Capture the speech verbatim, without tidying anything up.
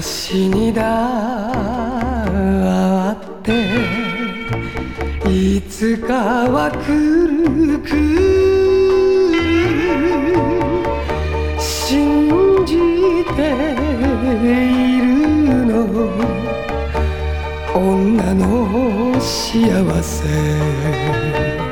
死にだっていつかは来る来る信じているの女の幸せ